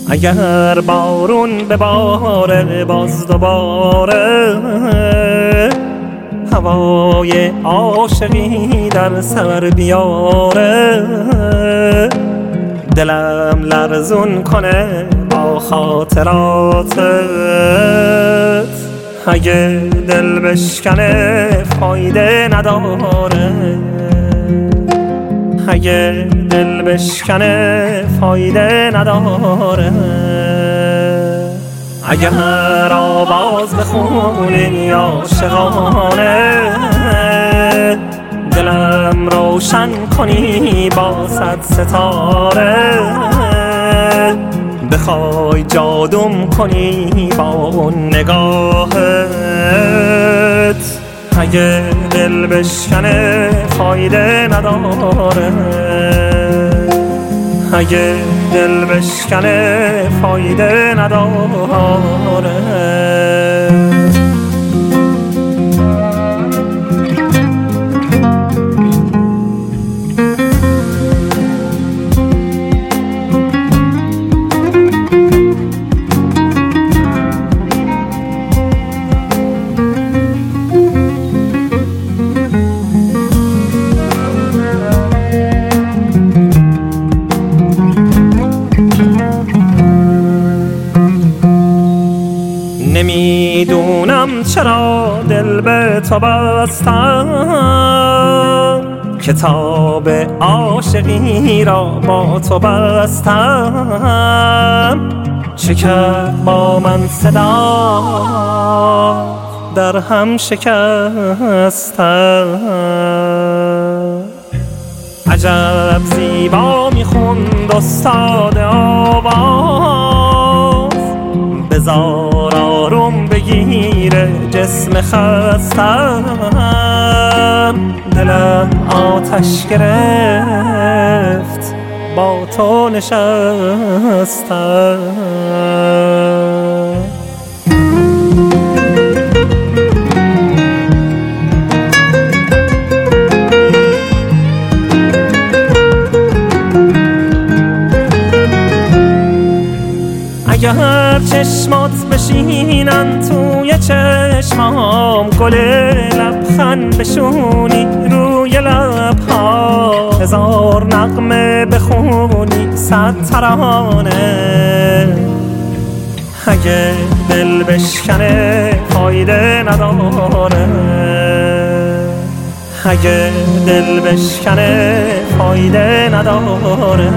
اگر بارون بباره باز دوباره هوای عاشقی در سر بیاره، دلم لرزون کنه با خاطراتت. اگه دل بشکنه فایده نداره، اگه دل بشکنه فایده نداره. اگر آواز بخونی عاشقانه، دلم روشن کنی با 100 ستاره. بخوای جادوم کنی با اون نگاهت، اگه دل بشکنه فایده نداره، اگه دل بشکنه فایده نداره. نمیدونم چرا دل به تو بستم، کتاب عاشقی را با تو بستم. چه کرد با من صدا در هم شکستم. عجب زیبا میخوند استاد آواز، بذار آروم بگیره جسم خستم. دلم آتش گرفت با تو نشستم. اگر چشمات بشینن توی چشمام، گل لبخند بشونی روی لبها، 1000 نغمه بخونی 100 ترانه. اگه دل بشکنه فایده نداره، اگه دل بشکنه فایده نداره.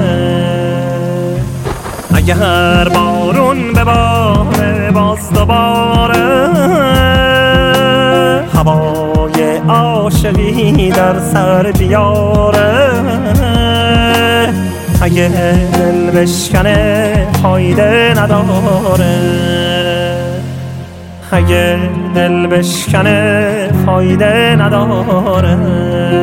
اگر بارون بباره باز دوباره هوای عاشقی در سر بیاره، اگه دل بشکنه فایده نداره، اگه دل بشکنه فایده نداره.